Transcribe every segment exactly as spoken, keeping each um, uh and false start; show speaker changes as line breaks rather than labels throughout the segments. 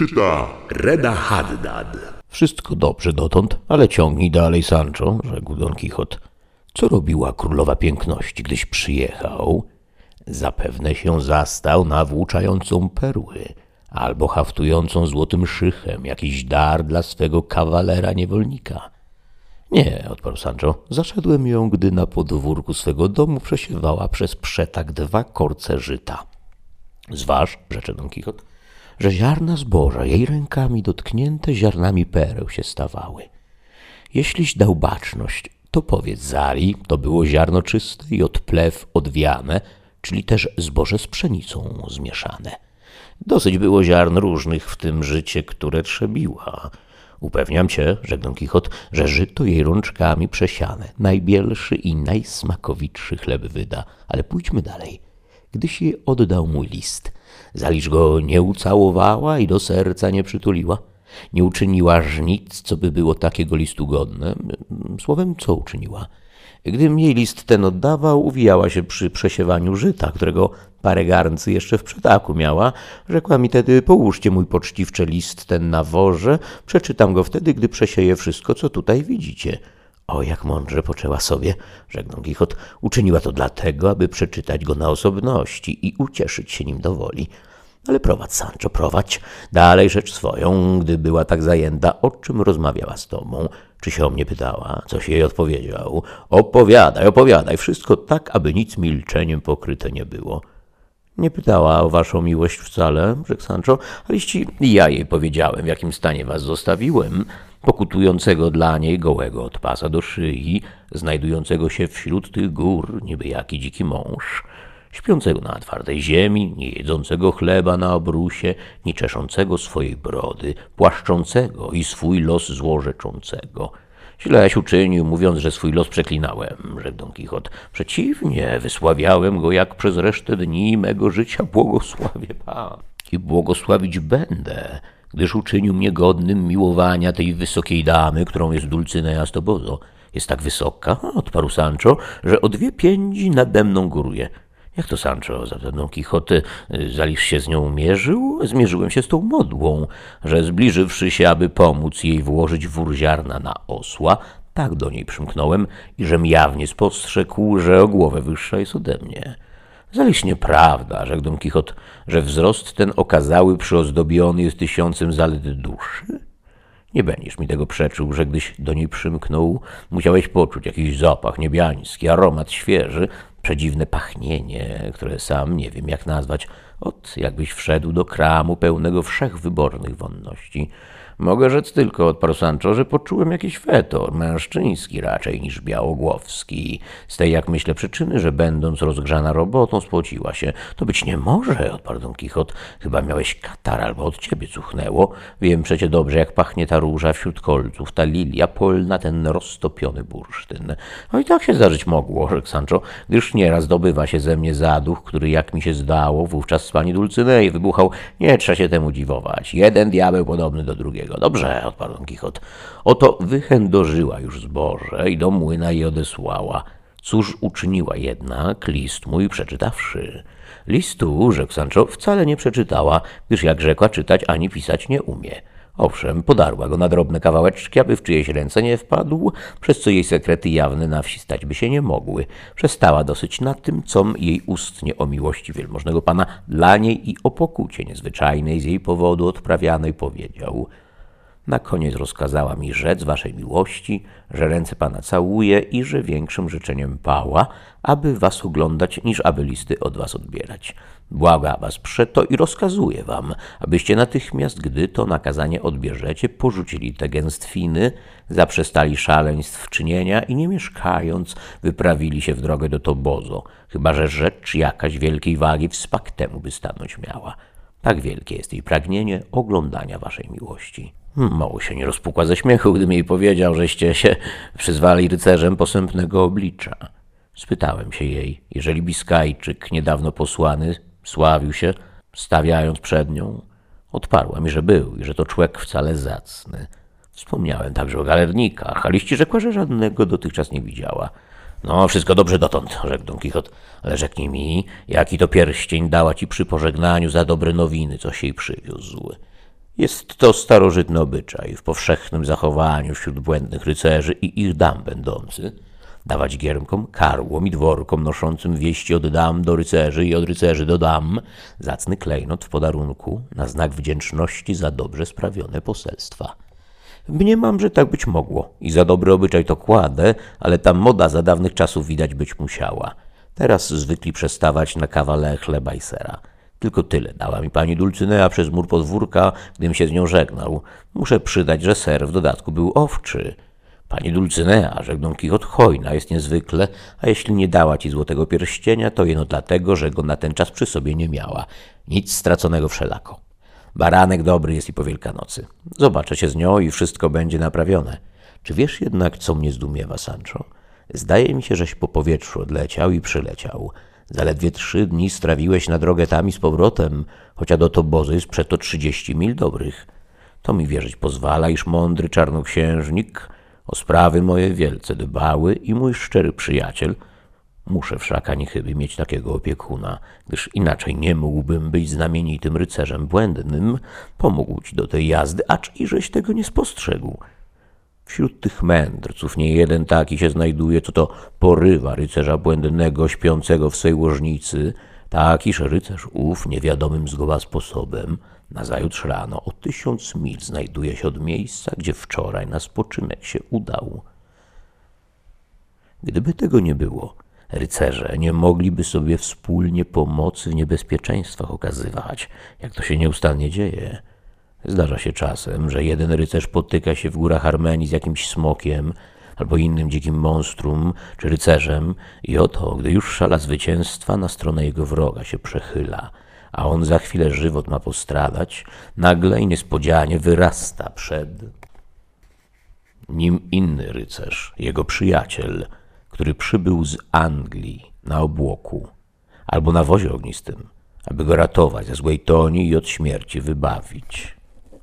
Czyta Reda Haddad.
Wszystko dobrze dotąd, ale ciągnij dalej, Sancho, rzekł Don Kichot. Co robiła królowa piękności, gdyś przyjechał? Zapewne się zastał nawłóczającą perły, albo haftującą złotym szychem jakiś dar dla swego kawalera niewolnika. Nie, odparł Sancho, zaszedłem ją, gdy na podwórku swego domu przesiewała przez przetak dwa korce żyta. Zważ, rzecze Don Kichot, że ziarna zboża jej rękami dotknięte ziarnami pereł się stawały. Jeśliś dał baczność, to powiedz Zari, to było ziarno czyste i od plew odwiane, czyli też zboże z pszenicą zmieszane. Dosyć było ziarn różnych w tym życie, które trzebiła. Upewniam cię, rzekł Don Kichot, że żyto jej rączkami przesiane, najbielszy i najsmakowitszy chleb wyda. Ale pójdźmy dalej. Gdyś jej oddał mój list, zalicz go nie ucałowała i do serca nie przytuliła. Nie uczyniłaż nic, co by było takiego listu godne. Słowem, co uczyniła? Gdym jej list ten oddawał, uwijała się przy przesiewaniu żyta, którego parę garncy jeszcze w przetaku miała. Rzekła mi tedy, połóżcie mój poczciwcze list ten na worze, przeczytam go wtedy, gdy przesieję wszystko, co tutaj widzicie. O, jak mądrze poczęła sobie, rzekł Don Kichot. Uczyniła to dlatego, aby przeczytać go na osobności i ucieszyć się nim do woli. Ale prowadź, Sancho, prowadź dalej rzecz swoją, gdy była tak zajęta, o czym rozmawiała z tobą. Czy się o mnie pytała? Coś jej odpowiedział? Opowiadaj, opowiadaj, wszystko tak, aby nic milczeniem pokryte nie było. Nie pytała o waszą miłość wcale, rzekł Sancho, ale jeśli ja jej powiedziałem, w jakim stanie was zostawiłem, pokutującego dla niej gołego od pasa do szyi, znajdującego się wśród tych gór, niby jaki dziki mąż, śpiącego na twardej ziemi, nie jedzącego chleba na obrusie, nie czeszącego swojej brody, płaszczącego i swój los złorzeczącego. Źleś uczynił, mówiąc, że swój los przeklinałem, rzekł Don Kichot. Przeciwnie, wysławiałem go, jak przez resztę dni mego życia błogosławię Pan. I błogosławić będę, gdyż uczynił mnie godnym miłowania tej wysokiej damy, którą jest Dulcynea z Tobozo. Jest tak wysoka, odparł Sancho, że o dwie piędzi nade mną góruje. Jak to, Sancho? Zapytał Don Kichot. Zaliż się z nią mierzył? Zmierzyłem się z tą modłą, że zbliżywszy się, aby pomóc jej włożyć wór ziarna na osła, tak do niej przymknąłem i żem jawnie spostrzegł, że o głowę wyższa jest ode mnie. Zaliż nieprawda, rzekł Don Kichot, że wzrost ten okazały przyozdobiony jest tysiącem zalet duszy? Nie będziesz mi tego przeczył, że gdyś do niej przymknął, musiałeś poczuć jakiś zapach niebiański, aromat świeży, przedziwne pachnienie, które sam nie wiem jak nazwać, ot jakbyś wszedł do kramu pełnego wszechwybornych wonności. Mogę rzec tylko, odparł Sancho, że poczułem jakiś fetor, mężczyński raczej niż białogłowski. Z tej, jak myślę, przyczyny, że będąc rozgrzana robotą spociła się. To być nie może, odparł Don Kichot. Chyba miałeś katar albo od ciebie cuchnęło. Wiem przecie dobrze, jak pachnie ta róża wśród kolców, ta lilia polna, ten roztopiony bursztyn. No i tak się zdarzyć mogło, rzekł Sancho, gdyż nieraz dobywa się ze mnie zaduch, który, jak mi się zdało, wówczas z pani Dulcynei wybuchał. Nie trzeba się temu dziwować. Jeden diabeł podobny do drugiego. Dobrze, odparł Don Kichot. Oto wychędożyła już zboże i do młyna je odesłała. Cóż uczyniła jednak, list mój przeczytawszy? Listu, rzekł Sancho, wcale nie przeczytała, gdyż jak rzekła, czytać ani pisać nie umie. Owszem, podarła go na drobne kawałeczki, aby w czyjeś ręce nie wpadł, przez co jej sekrety jawne na wsi stać by się nie mogły. Przestała dosyć na tym, com jej ustnie o miłości wielmożnego pana dla niej i o pokucie niezwyczajnej z jej powodu odprawianej powiedział. Na koniec rozkazała mi rzec waszej miłości, że ręce pana całuje i że większym życzeniem pała, aby was oglądać, niż aby listy od was odbierać. Błaga was przeto i rozkazuje wam, abyście natychmiast, gdy to nakazanie odbierzecie, porzucili te gęstwiny, zaprzestali szaleństw czynienia i nie mieszkając, wyprawili się w drogę do Tobozo, chyba że rzecz jakaś wielkiej wagi w smak temu by stanąć miała. Tak wielkie jest jej pragnienie oglądania waszej miłości. Mało się nie rozpukła ze śmiechu, gdy mi jej powiedział, żeście się przyzwali rycerzem posępnego oblicza. Spytałem się jej, jeżeli Biskajczyk niedawno posłany sławił się, stawiając przed nią. Odparła mi, że był i że to człek wcale zacny. Wspomniałem także o galernikach, a liści rzekła, że żadnego dotychczas nie widziała. No, wszystko dobrze dotąd, rzekł Don Kichot, ale rzeknij mi, jaki to pierścień dała ci przy pożegnaniu za dobre nowiny, coś jej przywiózł. Jest to starożytny obyczaj, w powszechnym zachowaniu wśród błędnych rycerzy i ich dam będący, dawać giermkom, karłom i dworkom noszącym wieści od dam do rycerzy i od rycerzy do dam zacny klejnot w podarunku na znak wdzięczności za dobrze sprawione poselstwa. Mniemam, że tak być mogło i za dobry obyczaj to kładę, ale ta moda za dawnych czasów widać być musiała. Teraz zwykli przestawać na kawale chleba i sera. Tylko tyle dała mi pani Dulcynea przez mur podwórka, gdym się z nią żegnał. Muszę przydać, że ser w dodatku był owczy. Pani Dulcynea, rzekł Don Kichot, hojna jest niezwykle, a jeśli nie dała ci złotego pierścienia, to jeno dlatego, że go na ten czas przy sobie nie miała. Nic straconego wszelako. Baranek dobry jest i po Wielkanocy. Zobaczę się z nią i wszystko będzie naprawione. Czy wiesz jednak, co mnie zdumiewa, Sancho? Zdaje mi się, żeś po powietrzu odleciał i przyleciał. Zaledwie trzy dni strawiłeś na drogę tam i z powrotem, chociaż do Tobozy jest przeto trzydzieści mil dobrych. To mi wierzyć pozwala, iż mądry czarnoksiężnik o sprawy moje wielce dbały i mój szczery przyjaciel. Muszę wszak ani chyby mieć takiego opiekuna, gdyż inaczej nie mógłbym być znamienitym rycerzem błędnym. Pomógł ci do tej jazdy, acz iżeś tego nie spostrzegł. Wśród tych mędrców nie jeden taki się znajduje, co to porywa rycerza błędnego śpiącego w swej łożnicy, takiż rycerz ów niewiadomym zgoła sposobem nazajutrz rano o tysiąc mil znajduje się od miejsca, gdzie wczoraj na spoczynek się udał. Gdyby tego nie było, rycerze nie mogliby sobie wspólnie pomocy w niebezpieczeństwach okazywać, jak to się nieustannie dzieje. Zdarza się czasem, że jeden rycerz potyka się w górach Armenii z jakimś smokiem albo innym dzikim monstrum czy rycerzem i oto, gdy już szala zwycięstwa na stronę jego wroga się przechyla, a on za chwilę żywot ma postradać, nagle i niespodzianie wyrasta przed nim inny rycerz, jego przyjaciel, który przybył z Anglii na obłoku albo na wozie ognistym, aby go ratować ze złej toni i od śmierci wybawić.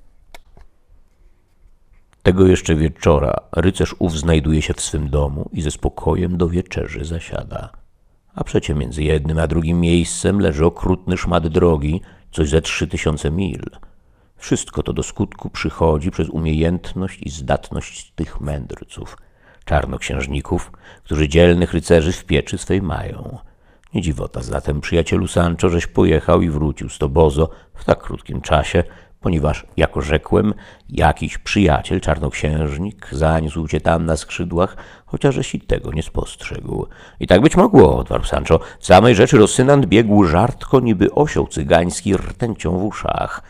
Tego jeszcze wieczora rycerz ów znajduje się w swym domu i ze spokojem do wieczerzy zasiada. A przecie między jednym a drugim miejscem leży okrutny szmat drogi, coś ze trzy tysiące mil. Wszystko to do skutku przychodzi przez umiejętność i zdatność tych mędrców, czarnoksiężników, którzy dzielnych rycerzy w pieczy swej mają. Nie dziwota zatem, przyjacielu Sancho, żeś pojechał i wrócił z Tobozo w tak krótkim czasie, ponieważ, jako rzekłem, jakiś przyjaciel, czarnoksiężnik, zaniósł cię tam na skrzydłach, chociażeś i tego nie spostrzegł. I tak być mogło, odparł Sancho. W samej rzeczy Rosynant biegł żartko, niby osioł cygański rtęcią w uszach.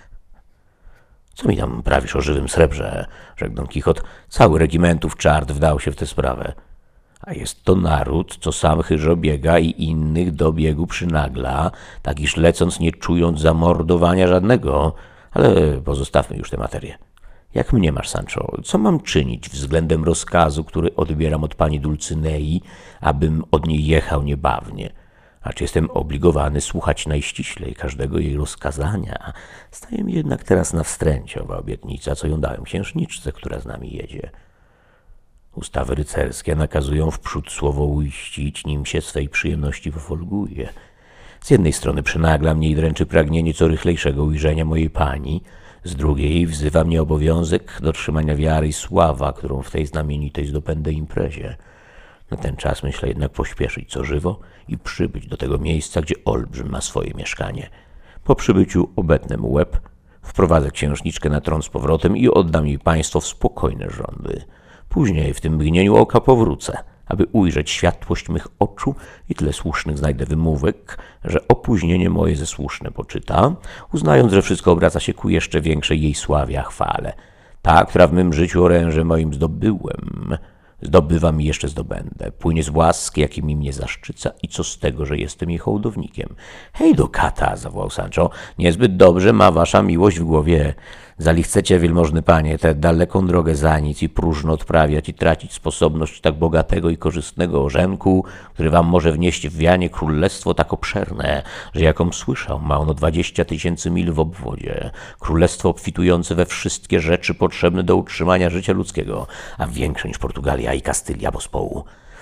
Co mi tam prawisz o żywym srebrze? Rzekł Don Kichot. Cały regimentów czart wdał się w tę sprawę. A jest to naród, co sam chyżo biega i innych do biegu przynagla, tak iż lecąc nie czując zamordowania żadnego. Ale pozostawmy już tę materię. Jak mniemasz, Sancho, co mam czynić względem rozkazu, który odbieram od pani Dulcynei, abym od niej jechał niebawnie? Acz jestem obligowany słuchać najściślej każdego jej rozkazania. Staje mi jednak teraz na wstręcie owa obietnica, co ją dałem księżniczce, która z nami jedzie. Ustawy rycerskie nakazują wprzód słowo uiścić, nim się swej przyjemności wyfolguje. Z jednej strony przynagla mnie i dręczy pragnienie co rychlejszego ujrzenia mojej pani, z drugiej wzywa mnie obowiązek dotrzymania wiary i sława, którą w tej znamienitej zdobędę imprezie. Na ten czas myślę jednak pośpieszyć co żywo i przybyć do tego miejsca, gdzie olbrzym ma swoje mieszkanie. Po przybyciu obetnę mu łeb, wprowadzę księżniczkę na tron z powrotem i oddam jej państwo w spokojne rządy. Później w tym mgnieniu oka powrócę, aby ujrzeć światłość mych oczu i tyle słusznych znajdę wymówek, że opóźnienie moje ze słuszne poczyta, uznając, że wszystko obraca się ku jeszcze większej jej sławie a chwale. Ta, która w mym życiu oręże moim zdobyłem, zdobywam i jeszcze zdobędę. Płynie z łaski, jakimi mnie zaszczyca i co z tego, że jestem jej hołdownikiem. Hej do kata, zawołał Sancho, niezbyt dobrze ma wasza miłość w głowie. Zali chcecie, wielmożny panie, tę daleką drogę za nic i próżno odprawiać i tracić sposobność tak bogatego i korzystnego orzenku, który wam może wnieść w wianie królestwo tak obszerne, że jakom słyszał, ma ono dwadzieścia tysięcy mil w obwodzie. Królestwo obfitujące we wszystkie rzeczy potrzebne do utrzymania życia ludzkiego, a większe niż Portugalia i Kastylia pospołu.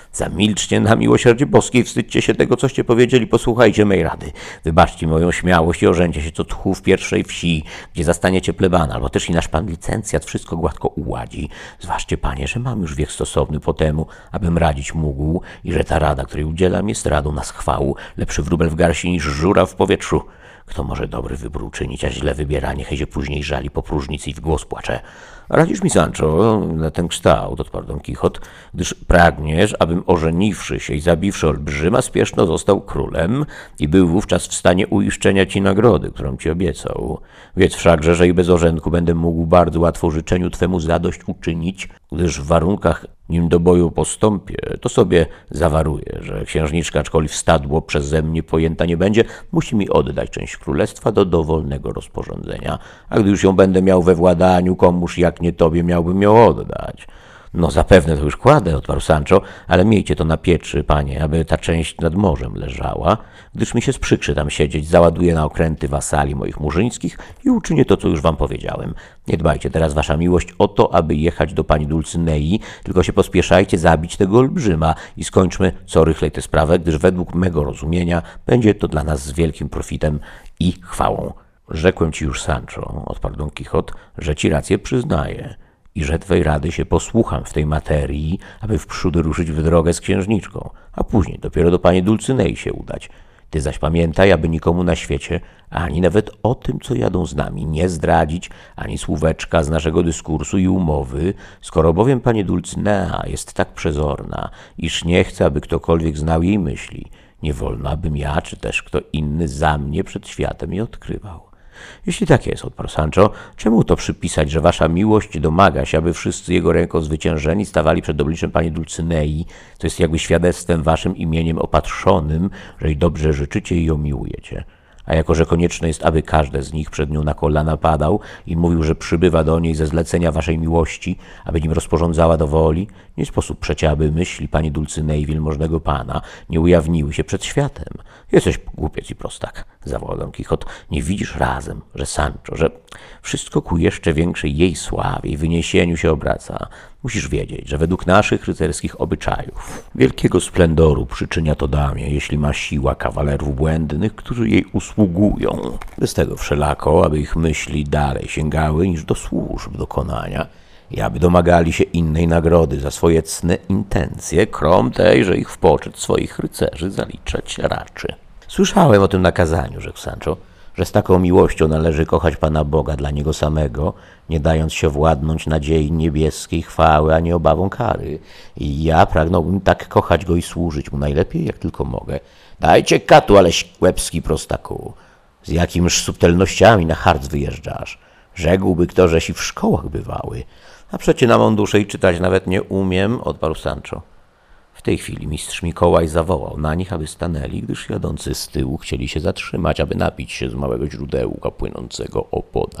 Zamilczcie na miłosierdzie boskie i wstydźcie się tego, coście powiedzieli. Posłuchajcie mej rady. Wybaczcie moją śmiałość i orzęcie się co tchu w pierwszej wsi, gdzie zastaniecie plebana, albo też i nasz pan licencjat wszystko gładko uładzi. Zważcie, panie, że mam już wiek stosowny po temu, abym radzić mógł i że ta rada, której udzielam, jest radą na schwału, lepszy wróbel w garści niż żura w powietrzu. Kto może dobry wybór uczynić, a źle wybiera, niechaj się później żali po próżnicy i w głos płacze. Radzisz mi, Sancho, na ten kształt, odparł Don Kichot, gdyż pragniesz, abym ożeniwszy się i zabiwszy olbrzyma, spieszno został królem i był wówczas w stanie uiszczenia ci nagrody, którą ci obiecał. Wiedz wszakże, że i bez orzenku będę mógł bardzo łatwo życzeniu twemu zadość uczynić, gdyż w warunkach, nim do boju postąpię, to sobie zawaruję, że księżniczka, aczkolwiek wstadło przeze mnie pojęta nie będzie, musi mi oddać część królestwa do dowolnego rozporządzenia, a gdy już ją będę miał we władaniu, komuż jak nie tobie miałbym ją oddać. No zapewne to już kładę, odparł Sancho, ale miejcie to na pieczy, panie, aby ta część nad morzem leżała, gdyż mi się sprzykrzy tam siedzieć, załaduję na okręty wasali moich murzyńskich i uczynię to, co już wam powiedziałem. Nie dbajcie teraz, wasza miłość, o to, aby jechać do pani Dulcynei, tylko się pospieszajcie zabić tego olbrzyma i skończmy co rychlej tę sprawę, gdyż według mego rozumienia będzie to dla nas z wielkim profitem i chwałą. Rzekłem ci już, Sancho, odparł Don Kichot, że ci rację przyznaję i że twej rady się posłucham w tej materii, aby wprzód ruszyć w drogę z księżniczką, a później dopiero do pani Dulcynei się udać. Ty zaś pamiętaj, aby nikomu na świecie, ani nawet o tym, co jadą z nami, nie zdradzić ani słóweczka z naszego dyskursu i umowy, skoro bowiem pani Dulcynea jest tak przezorna, iż nie chce, aby ktokolwiek znał jej myśli. Nie wolno, abym ja, czy też kto inny za mnie przed światem je odkrywał. Jeśli tak jest, odparł Sancho, czemu to przypisać, że wasza miłość domaga się, aby wszyscy jego ręką zwyciężeni stawali przed obliczem pani Dulcynei, co jest jakby świadectwem waszym imieniem opatrzonym, że jej dobrze życzycie i ją miłujecie? A jako że konieczne jest, aby każdy z nich przed nią na kolana padał i mówił, że przybywa do niej ze zlecenia waszej miłości, aby nim rozporządzała do woli, nie sposób przecie, aby myśli pani Dulcynei wielmożnego pana nie ujawniły się przed światem. Jesteś głupiec i prostak, zawołał Don Kichot. Nie widzisz razem, że Sancho, że wszystko ku jeszcze większej jej sławie i wyniesieniu się obraca. Musisz wiedzieć, że według naszych rycerskich obyczajów wielkiego splendoru przyczynia to damie, jeśli ma siła kawalerów błędnych, którzy jej usługują. Bez tego wszelako, aby ich myśli dalej sięgały niż do służb dokonania i aby domagali się innej nagrody za swoje cne intencje, krom tej, że ich w poczet swoich rycerzy zaliczać raczy. Słyszałem o tym nakazaniu, rzekł Sancho, że z taką miłością należy kochać Pana Boga dla Niego samego, nie dając się władnąć nadziei niebieskiej chwały, ani obawą kary. I ja pragnąłbym tak kochać Go i służyć Mu najlepiej, jak tylko mogę. Dajcie katu, aleś łebski prostaku. Z jakimiż subtelnościami na harc wyjeżdżasz. Rzekłby kto, żeś i w szkołach bywały. A przecie na mą duszę i czytać nawet nie umiem, odparł Sancho. W tej chwili mistrz Mikołaj zawołał na nich, aby stanęli, gdyż jadący z tyłu chcieli się zatrzymać, aby napić się z małego źródełka płynącego opodal.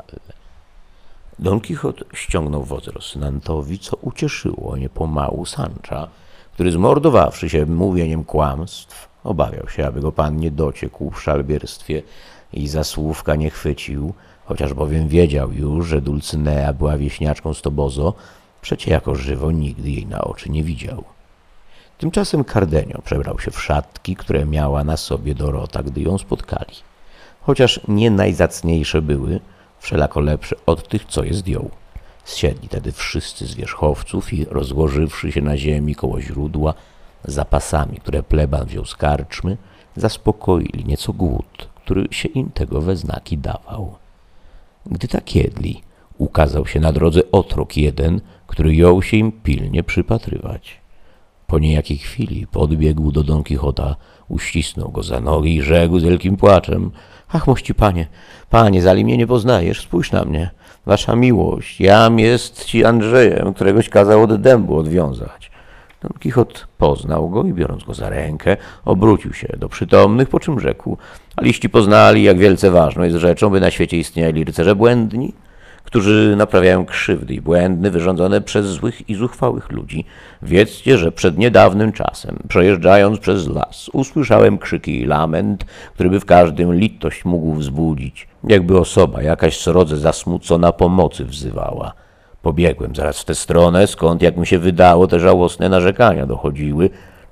Don Kichot ściągnął woz Rosynantowi, co ucieszyło niepomału Sancha, który zmordowawszy się mówieniem kłamstw, obawiał się, aby go pan nie dociekł w szalbierstwie i za słówka nie chwycił, chociaż bowiem wiedział już, że Dulcynea była wieśniaczką z Tobozo, przecie jako żywo nigdy jej na oczy nie widział. Tymczasem Cardenio przebrał się w szatki, które miała na sobie Dorota, gdy ją spotkali. Chociaż nie najzacniejsze były, wszelako lepsze od tych, co je zdjął. Zsiedli tedy wszyscy z wierzchowców i rozłożywszy się na ziemi koło źródła, zapasami, które pleban wziął z karczmy, zaspokoili nieco głód, który się im tego we znaki dawał. Gdy tak jedli, ukazał się na drodze otrok jeden, który jął się im pilnie przypatrywać. Po niejakiej chwili podbiegł do Don Kichota, uścisnął go za nogi i rzekł z wielkim płaczem: Ach, mości panie, panie, zali mnie nie poznajesz, spójrz na mnie. Wasza miłość, jam jest ci Andrzejem, któregoś kazał od dębu odwiązać. Don Kichot poznał go i biorąc go za rękę, obrócił się do przytomnych, po czym rzekł: Aliści poznali, jak wielce ważną jest rzeczą, by na świecie istnieli rycerze błędni, którzy naprawiają krzywdy i błędy wyrządzone przez złych i zuchwałych ludzi. Wiedzcie, że przed niedawnym czasem, przejeżdżając przez las, usłyszałem krzyki i lament, który by w każdym litość mógł wzbudzić, jakby osoba jakaś srodze zasmucona pomocy wzywała. Pobiegłem zaraz w tę stronę, skąd, jak mi się wydało, te żałosne narzekania dochodziły,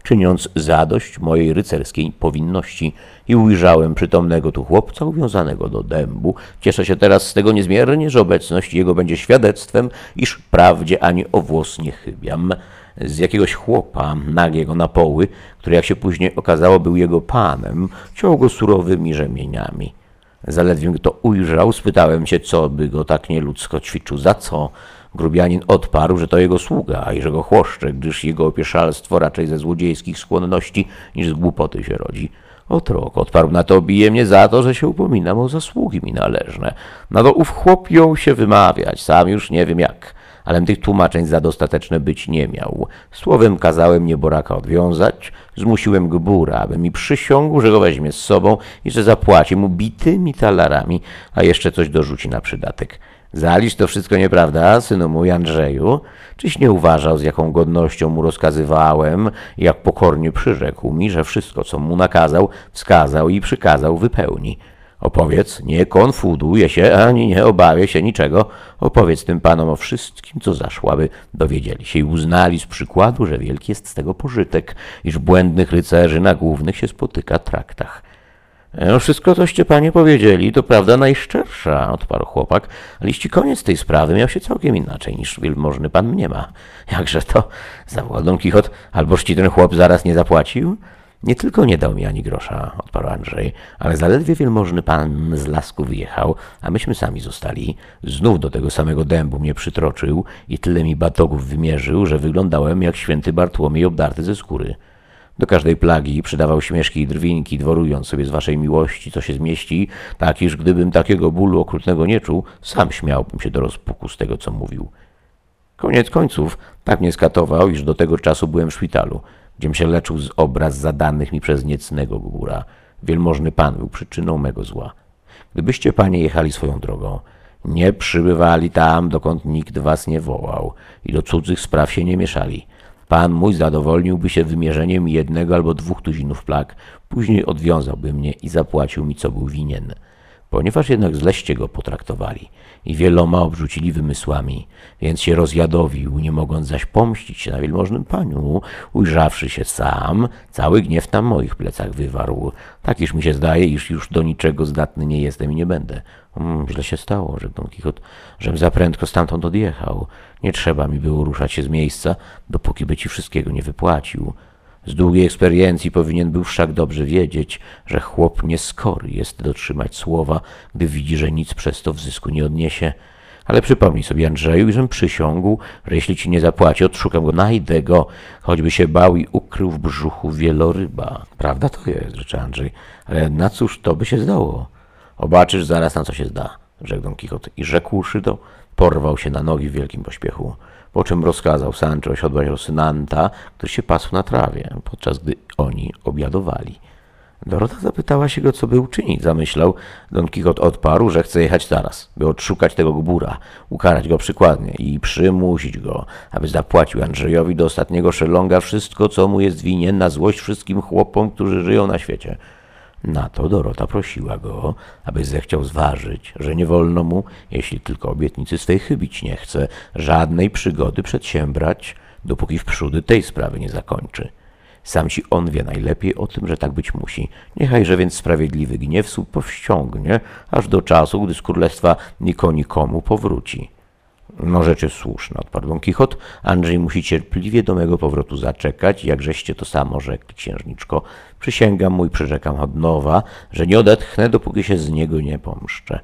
czyniąc zadość mojej rycerskiej powinności i ujrzałem przytomnego tu chłopca uwiązanego do dębu. Cieszę się teraz z tego niezmiernie, że obecność jego będzie świadectwem, iż prawdzie ani o włos nie chybiam. Z jakiegoś chłopa, nagiego na poły, który jak się później okazało był jego panem, ciął go surowymi rzemieniami. Zaledwie go to ujrzał, spytałem się, co by go tak nieludzko ćwiczył, za co. Grubianin odparł, że to jego sługa i że go chłoszcze, gdyż jego opieszalstwo raczej ze złodziejskich skłonności niż z głupoty się rodzi. Otrok odparł na to, bije mnie za to, że się upominam o zasługi mi należne. Na to ów chłop jął się wymawiać, sam już nie wiem jak, alem tych tłumaczeń za dostateczne być nie miał. Słowem kazałem nieboraka odwiązać, zmusiłem Gbura, aby mi przysiągł, że go weźmie z sobą i że zapłaci mu bitymi talarami, a jeszcze coś dorzuci na przydatek. Zalicz to wszystko nieprawda, synu mój Andrzeju? Czyś nie uważał, z jaką godnością mu rozkazywałem, jak pokornie przyrzekł mi, że wszystko, co mu nakazał, wskazał i przykazał, wypełni? Opowiedz, nie konfuduję się, ani nie obawię się niczego. Opowiedz tym panom o wszystkim, co zaszło, aby dowiedzieli się i uznali z przykładu, że wielki jest z tego pożytek, iż błędnych rycerzy na głównych się spotyka traktach. No wszystko, coście panie powiedzieli, to prawda najszczersza, odparł chłopak, ale jeśli koniec tej sprawy miał się całkiem inaczej, niż wielmożny pan mniema. Jakże to, zawołał Don Kichot, alboż ci ten chłop zaraz nie zapłacił? Nie tylko nie dał mi ani grosza, odparł Andrzej, ale zaledwie wielmożny pan z lasku wyjechał, a myśmy sami zostali. Znów do tego samego dębu mnie przytroczył i tyle mi batogów wymierzył, że wyglądałem jak święty Bartłomiej obdarty ze skóry. Do każdej plagi przydawał śmieszki i drwinki, dworując sobie z waszej miłości, co się zmieści, tak iż gdybym takiego bólu okrutnego nie czuł, sam śmiałbym się do rozpuku z tego, co mówił. Koniec końców tak mnie skatował, iż do tego czasu byłem w szpitalu, gdziem się leczył z obraz zadanych mi przez niecnego Gbura. Wielmożny pan był przyczyną mego zła. Gdybyście, panie, jechali swoją drogą, nie przybywali tam, dokąd nikt was nie wołał i do cudzych spraw się nie mieszali, pan mój zadowolniłby się wymierzeniem jednego albo dwóch tuzinów plag, później odwiązałby mnie i zapłacił mi, co był winien. Ponieważ jednak zleście go potraktowali i wieloma obrzucili wymysłami, więc się rozjadowił, nie mogąc zaś pomścić się na wielmożnym paniu, ujrzawszy się sam, cały gniew na moich plecach wywarł. Tak iż mi się zdaje, iż już do niczego zdatny nie jestem i nie będę. Hmm, źle się stało, rzekł Don Kichot, żem za prędko stamtąd odjechał. Nie trzeba mi było ruszać się z miejsca, dopóki by ci wszystkiego nie wypłacił. Z długiej eksperiencji powinien był wszak dobrze wiedzieć, że chłop nieskory jest dotrzymać słowa, gdy widzi, że nic przez to w zysku nie odniesie. Ale przypomnij sobie, Andrzeju, żem przysiągł, że jeśli ci nie zapłaci, odszukam go, najdę go, choćby się bał i ukrył w brzuchu wieloryba. Prawda to jest, rzecze Andrzej, ale na cóż to by się zdało? Obaczysz zaraz, na co się zda, rzekł Don Kichot i rzekłszy to, porwał się na nogi w wielkim pośpiechu, po czym rozkazał Sancho osiodłać Rosynanta, który się pasł na trawie, podczas gdy oni obiadowali. Dorota zapytała się go, co by uczynić. Zamyślał. Don Kichot odparł, że chce jechać zaraz, by odszukać tego Gbura, ukarać go przykładnie i przymusić go, aby zapłacił Andrzejowi do ostatniego szelonga wszystko, co mu jest winien, na złość wszystkim chłopom, którzy żyją na świecie. Na to Dorota prosiła go, aby zechciał zważyć, że nie wolno mu, jeśli tylko obietnicy swej chybić nie chce, żadnej przygody przedsiębrać, dopóki wprzódy tej sprawy nie zakończy. Sam ci on wie najlepiej o tym, że tak być musi. Niechajże więc sprawiedliwy gniew słup powściągnie, aż do czasu, gdy z królestwa niko nikomu powróci. No rzecz jest słuszna, odparł Don Kichot. Andrzej musi cierpliwie do mego powrotu zaczekać, jakżeście to samo rzekli, księżniczko. Przysięgam mu i przyrzekam od nowa, że nie odetchnę, dopóki się z niego nie pomszczę.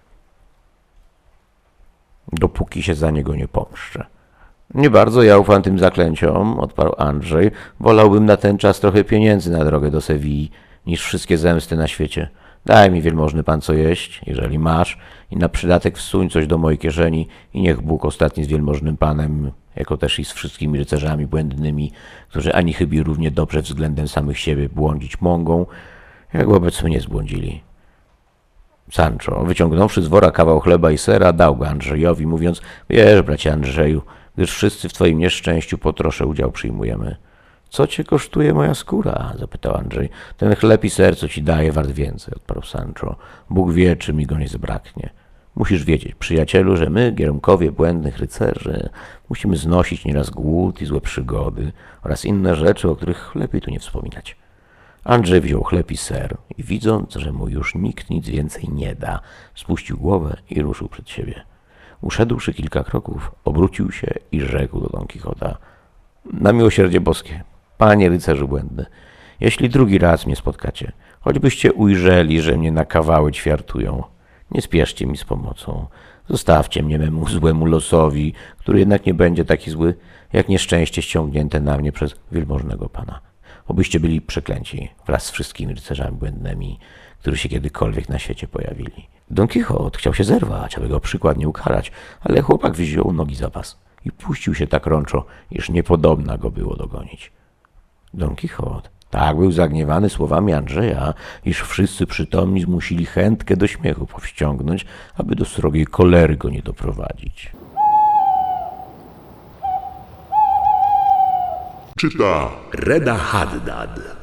Dopóki się za niego nie pomszczę. Nie bardzo ja ufam tym zaklęciom, odparł Andrzej. Wolałbym na ten czas trochę pieniędzy na drogę do Sewilli, niż wszystkie zemsty na świecie. Daj mi, wielmożny pan, co jeść, jeżeli masz, i na przydatek wsuń coś do mojej kieszeni i niech Bóg ostatni z wielmożnym panem, jako też i z wszystkimi rycerzami błędnymi, którzy ani chybi równie dobrze względem samych siebie błądzić mogą, jak wobec mnie zbłądzili. Sancho, wyciągnąwszy z wora kawał chleba i sera, dał go Andrzejowi, mówiąc: wiesz, bracie Andrzeju, gdyż wszyscy w twoim nieszczęściu po trosze udział przyjmujemy. Co cię kosztuje moja skóra? Zapytał Andrzej. Ten chleb i ser, co ci daje, wart więcej, odparł Sancho. Bóg wie, czy mi go nie zbraknie. Musisz wiedzieć, przyjacielu, że my, giermkowie błędnych rycerzy, musimy znosić nieraz głód i złe przygody oraz inne rzeczy, o których lepiej tu nie wspominać. Andrzej wziął chleb i ser i widząc, że mu już nikt nic więcej nie da, spuścił głowę i ruszył przed siebie. Uszedłszy kilka kroków, obrócił się i rzekł do Don Kichota: na miłosierdzie boskie, panie rycerzu błędny, jeśli drugi raz mnie spotkacie, choćbyście ujrzeli, że mnie na kawały ćwiartują, nie spieszcie mi z pomocą. Zostawcie mnie memu złemu losowi, który jednak nie będzie taki zły, jak nieszczęście ściągnięte na mnie przez wielmożnego pana. Obyście byli przeklęci wraz z wszystkimi rycerzami błędnymi, którzy się kiedykolwiek na świecie pojawili. Don Kichot chciał się zerwać, aby go przykładnie ukarać, ale chłopak wziął nogi za pas i puścił się tak rączo, iż niepodobna go było dogonić. Don Kichot tak był zagniewany słowami Andrzeja, iż wszyscy przytomni zmusili chętkę do śmiechu powściągnąć, aby do srogiej kolery go nie doprowadzić.
Czyta Reda Haddad.